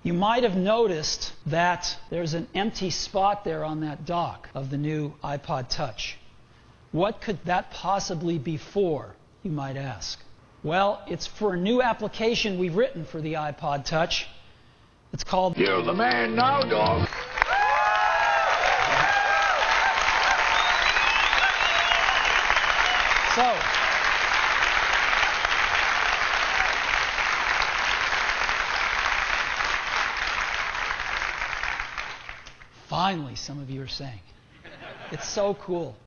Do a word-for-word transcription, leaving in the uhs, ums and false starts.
You might have noticed that there's an empty spot there on that dock of the new iPod Touch. What could that possibly be for, you might ask? Well, it's for a new application we've written for the iPod Touch. It's called... You're the man now, dog. So, finally, some of you are saying. It's so cool.